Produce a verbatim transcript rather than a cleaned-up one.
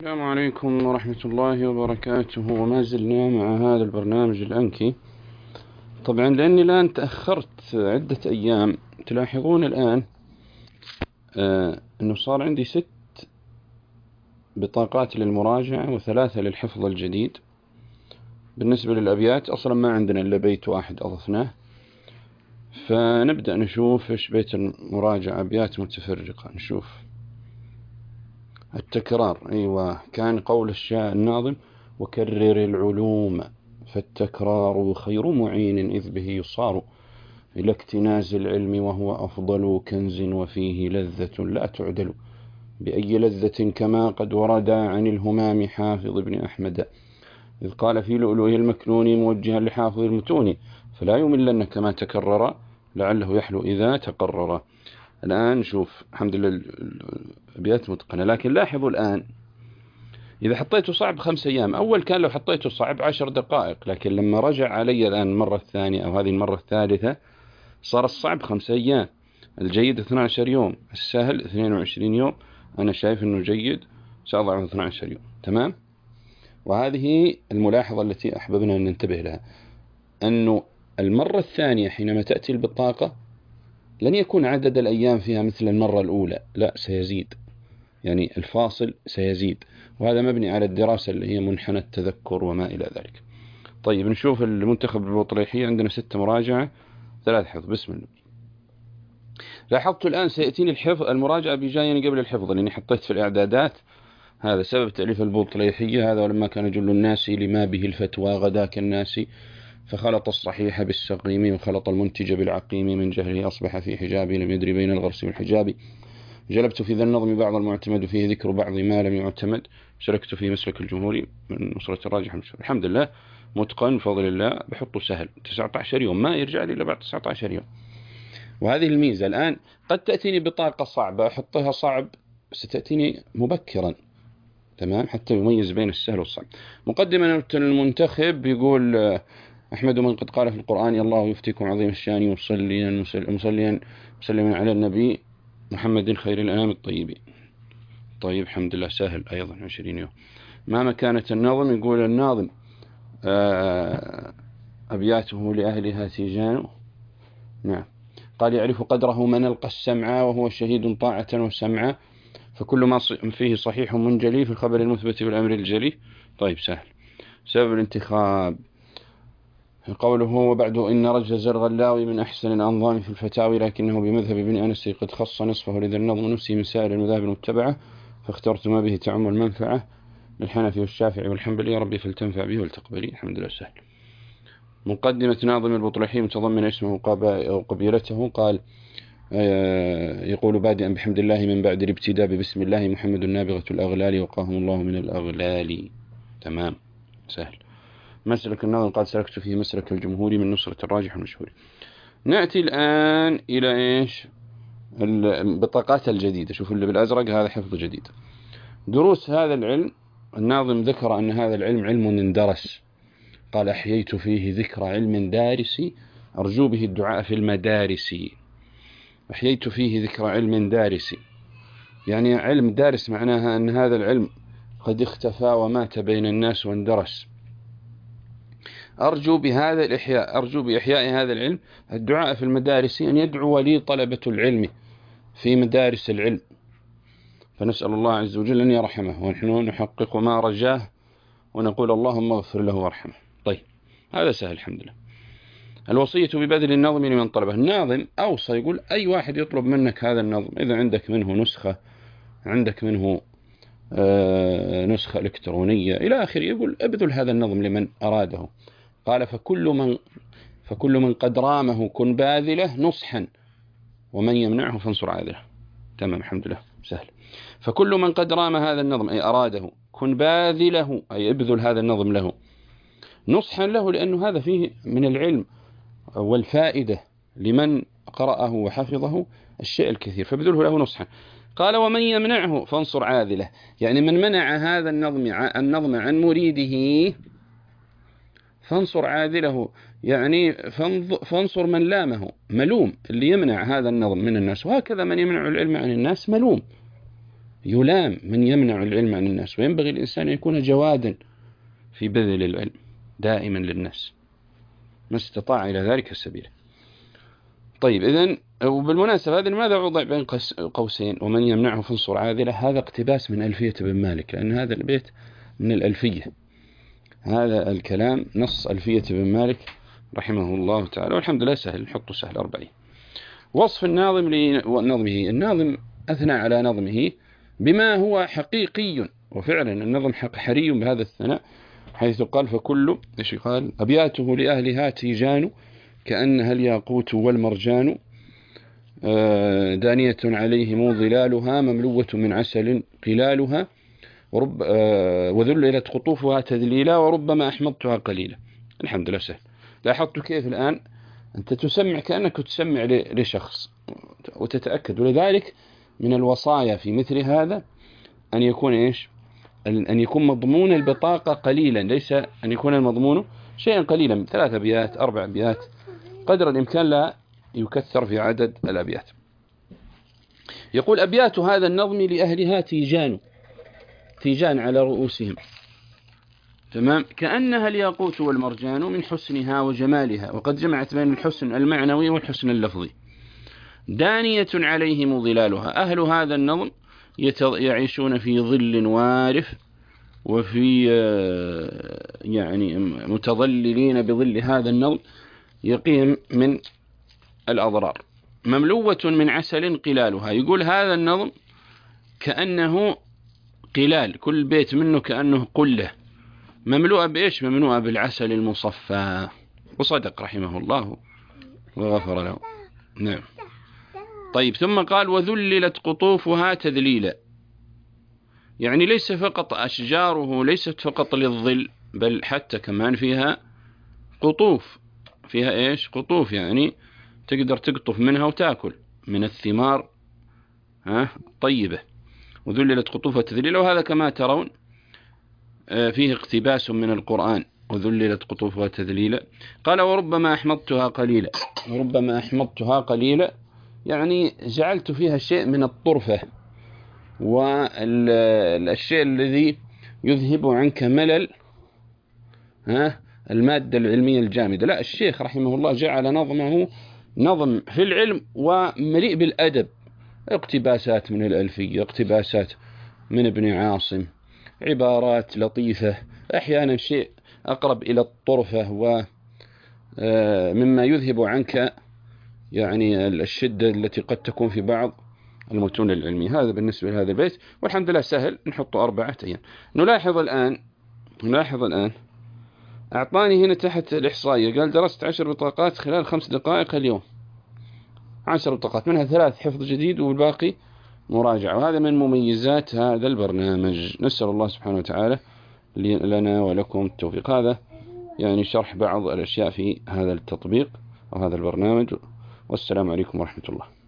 السلام عليكم ورحمة الله وبركاته. وما زلنا مع هذا البرنامج الأنكي. طبعا لأني الآن تأخرت عدة أيام، تلاحظون الآن آه أنه صار عندي ست بطاقات للمراجعة وثلاثة للحفظ الجديد. بالنسبة للأبيات أصلا ما عندنا إلا بيت واحد أضفناه، فنبدأ نشوف إيش بيت المراجعة. أبيات متفرقة. نشوف التكرار. أيوة، كان قول الشاعر الناظم: وكرر العلوم فالتكرار خير معين إذ به يصار إلى اكتناز العلم وهو أفضل كنز وفيه لذة لا تعدل بأي لذة كما قد ورد عن الهمام حافظ ابن أحمد إذ قال في لؤلؤه المكنون موجها لحافظ المتون فلا يملن كما تكرر لعله يحلو إذا تقرر. الآن نشوف الحمد لله الأبيات متقنة، لكن لاحظوا الآن إذا حطيته صعب خمس أيام. أول كان لو حطيته صعب عشر دقائق، لكن لما رجع علي الآن المرة الثانية أو هذه المرة الثالثة صار الصعب خمس أيام، الجيد اثني عشر يوم، السهل اثنين وعشرين يوم. أنا شايف أنه جيد سأضع اثني عشر يوم. تمام. وهذه الملاحظة التي أحببنا أن ننتبه لها، أنه المرة الثانية حينما تأتي البطاقة لن يكون عدد الأيام فيها مثل المرة الأولى، لا سيزيد، يعني الفاصل سيزيد، وهذا مبني على الدراسة اللي هي منحنى التذكر وما إلى ذلك. طيب نشوف المنتخب البطريحية. عندنا ستة مراجعة ثلاث حفظ. بسم الله. لاحظت الآن سيأتيني الحفظ المراجعة بجايني قبل الحفظ لأني حطيت في الإعدادات هذا سبب تأليف البطريحية. هذا ولما كان جل الناس لما به الفتوى غداك الناس فخلط الصحيح بالسقيم وخلط المنتج بالعقيم من جهله أصبح في حجابه لم يدري بين الغرس والحجاب جلبت في ذا النظم بعض المعتمد فيه ذكر بعض ما لم يعتمد شركت في مسلك الجمهوري من نصرة الراجح. الحمد لله متقن بفضل الله. بحطه سهل تسعة عشر يوم، ما يرجع لي إلا بعد تسعة عشر يوم. وهذه الميزة. الآن قد تأتيني بطاقة صعبة أحطها صعب ستأتيني مبكرا. تمام، حتى يميز بين السهل والصعب. مقدمة المنتخب يقول: أحمد من قد قال في القرآن: الله يفتيكم عظيم الشان مصليا مصليا مسلما على النبي محمد خير الأنام الطيبين. طيب الحمد لله سهل أيضا عشرين يوم. ما مكانة النظم؟ يقول الناظم: أبياته لأهلها تيجان. نعم. قال: يعرف قدره من ألقى السمع وهو شهيد طاعة وسمعا فكل ما فيه صحيح منجلي في الخبر المثبت والأمر الجلي. طيب سهل. سبب الانتخاب قوله: وبعد إن رجز الغلاوي من أحسن الأنظام في الفتاوي لكنه بمذهب ابن أنس قد خص نصفه لذا النظم نفسي من سائر المذاهب المتبعة فاخترت ما به تعم المنفعة للحنفي والشافعي والحنبلي يا ربي فلتنفع به والتقبلي. الحمد لله سهل. مقدمة ناظم البطريحي متضمن اسمه وقبيلته. قال: يقول بادئا بحمد الله من بعد الابتداء ببسم الله محمد النابغة الأغلال وقاهم الله من الأغلال. تمام سهل. مسلك الناظم قال: سلكت فيه مسلك الجمهوري من نصرة الراجح المشهور. نأتي الآن إلى إيش؟ البطاقات الجديدة. شوفوا اللي بالأزرق هذا حفظ جديد. دروس هذا العلم. الناظم ذكر أن هذا العلم علم اندرس. قال: أحييت فيه ذكر علم دارس أرجو به الدعاء في المدارس. أحييت فيه ذكر علم دارس، يعني علم دارس معناها أن هذا العلم قد اختفى ومات بين الناس واندرس. أرجو بهذا الإحياء، أرجو بإحياء هذا العلم الدعاء في المدارس، أن يدعو لي طلبة العلم في مدارس العلم، فنسأل الله عز وجل أن يرحمه ونحن نحقق ما رجاه ونقول اللهم اغفر له وارحمه. طيب هذا سهل الحمد لله. الوصية ببذل النظم لمن طلبه. الناظم أوصى يقول: أي واحد يطلب منك هذا النظم، إذا عندك منه نسخة، عندك منه آه نسخة إلكترونية إلى آخره، يقول ابذل هذا النظم لمن أراده. قال: فكل من فكل من قد رامه كن باذله نصحا ومن يمنعه فانصر عاذله. تمام الحمد لله سهل. فكل من قد رام هذا النظم أي أراده كن باذله أي ابذل هذا النظم له نصحا له، لأنه هذا فيه من العلم والفائدة لمن قرأه وحفظه الشيء الكثير، فابذله له نصحا. قال: ومن يمنعه فانصر عاذله، يعني من منع هذا النظم النظم عن مريده فانصر عاذله، يعني فانصر من لامه، ملوم اللي يمنع هذا النظم من الناس، وهكذا من يمنع العلم عن الناس ملوم، يلام من يمنع العلم عن الناس، وينبغي الإنسان أن يكون جوادا في بذل العلم دائما للناس ما استطاع إلى ذلك السبيل. طيب إذن، وبالمناسبة هذا لماذا وضع بين قوسين ومن يمنعه فانصر عاذله؟ هذا اقتباس من ألفية ابن مالك، لأن هذا البيت من الألفية، هذا الكلام نص ألفية ابن مالك رحمه الله تعالى. والحمد لله سهل، نحطه سهل أربعين. وصف الناظم لنظمه. الناظم أثنى على نظمه بما هو حقيقي، وفعلا النظم حري بهذا الثناء، حيث قال فكل إيش قال أبياته لأهلها تيجان كأنها الياقوت والمرجان، دانية عليهم ظلالها مملوة من عسل قلالها، ورب وذللت قطوفها تذليلا وربما أحمضتها قليلا. الحمد لله سهل. لاحظت كيف الآن أنت تسمع كأنك تسمع لشخص وتتأكد. ولذلك من الوصايا في مثل هذا أن يكون إيش أن يكون مضمون البطاقة قليلا، ليس أن يكون المضمون شيئا قليلا، ثلاث أبيات أربع أبيات قدر الإمكان، لا يكثر في عدد الأبيات. يقول أبيات هذا النظم لأهلها تيجان، تيجان على رؤوسهم، تمام، كأنها الياقوت والمرجان من حسنها وجمالها، وقد جمعت بين الحسن المعنوي والحسن اللفظي. دانية عليهم ظلالها، أهل هذا النظم يعيشون في ظل وارف، وفي يعني متظللين بظل هذا النظم يقيم من الأضرار. مملوة من عسل قلالها، يقول هذا النظم كأنه قلال، كل بيت منه كأنه قلة مملوءة بإيش؟ مملوءة بالعسل المصفى. وصدق رحمه الله وغفر له. نعم. طيب، ثم قال وذللت قطوفها تذليلا، يعني ليس فقط أشجاره ليست فقط للظل، بل حتى كمان فيها قطوف، فيها إيش؟ قطوف، يعني تقدر تقطف منها وتأكل من الثمار ها طيبة. وذللت قطوفها تذليلا، وهذا كما ترون فيه اقتباس من القرآن. وذللت قطوفها تذليلا. قال وربما أحمضتها قليلا، وربما أحمضتها قليلا يعني جعلت فيها شيء من الطرفة والشيء الذي يذهب عنك ملل ها المادة العلمية الجامدة. لا، الشيخ رحمه الله جعل نظمه نظم في العلم ومليء بالأدب، اقتباسات من الألفية، اقتباسات من ابن عاصم، عبارات لطيفة، أحيانا شيء أقرب إلى الطرفة ومما يذهب عنك يعني الشدة التي قد تكون في بعض المتون العلمية. هذا بالنسبة لهذا البيت، والحمد لله سهل، نحطه أربعة أيام. نلاحظ الآن نلاحظ الآن أعطاني هنا تحت الإحصائية قال درست عشر بطاقات خلال خمس دقائق اليوم، عشر بطاقات منها ثلاث حفظ جديد والباقي مراجعة، وهذا من مميزات هذا البرنامج. نسأل الله سبحانه وتعالى لنا ولكم التوفيق. هذا يعني شرح بعض الأشياء في هذا التطبيق أو هذا البرنامج، والسلام عليكم ورحمة الله.